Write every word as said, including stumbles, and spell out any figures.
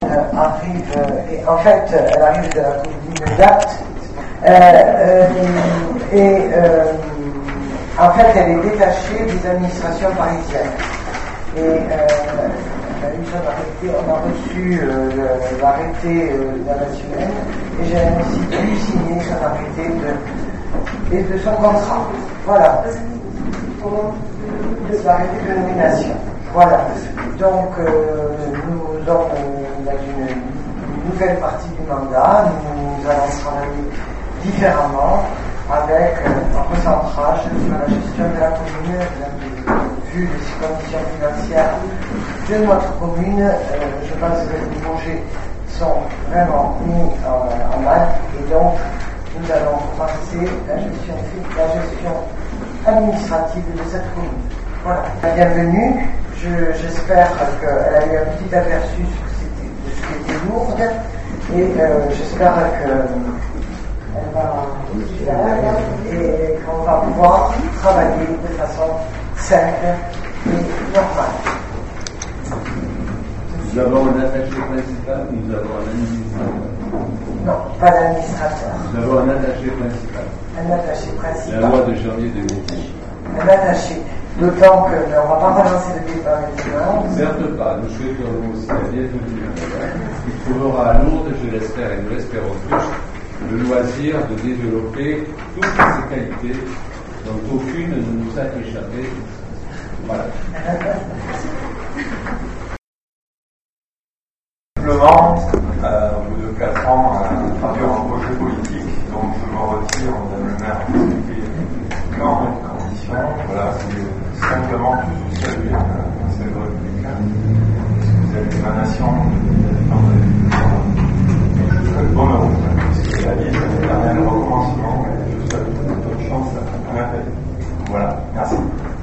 arrive, euh, et en fait, elle arrive de la commune d'Apt, euh, euh, et euh, en fait, elle est détachée des administrations parisiennes. Et euh, elle a eu son arrêté, on a reçu euh, le, l'arrêté euh, de la semaine, et j'ai ainsi pu signer son arrêté de, et de son contrat. Voilà. De l'arrêté de nomination. Voilà. Donc, euh, nous sommes dans une nouvelle partie du mandat. Nous allons travailler différemment avec un recentrage sur la gestion de la commune, vu les conditions financières de notre commune. Euh, je pense que les projets sont vraiment mis en, en mal, et donc nous allons commencer la gestion, la gestion administrative de cette commune. Voilà. Bienvenue. Je, j'espère qu'elle a eu un petit aperçu de ce qui était lourd, et euh, j'espère qu'elle va et qu'on va pouvoir travailler de façon simple et normale. Nous avons un attaché principal, nous avons un administrateur. Non, pas d'administrateur. Nous avons un attaché principal. Un attaché principal. La loi de janvier deux mille dix. Un attaché. D'autant qu'on ne va pas relancer le débat maintenant. Certes pas, nous souhaitons aussi la bienvenue. Il trouvera à Lourdes, je l'espère et nous l'espérons tous, le loisir de développer toutes ces qualités dont aucune ne nous a échappé. Voilà. Simplement, euh, au bout de quatre ans, à traduire un projet politique, donc je me retire, Madame le maire, c'était dans les conditions. Voilà, c'est simplement tout saluer un symbole républicain, parce que vous êtes l'émanation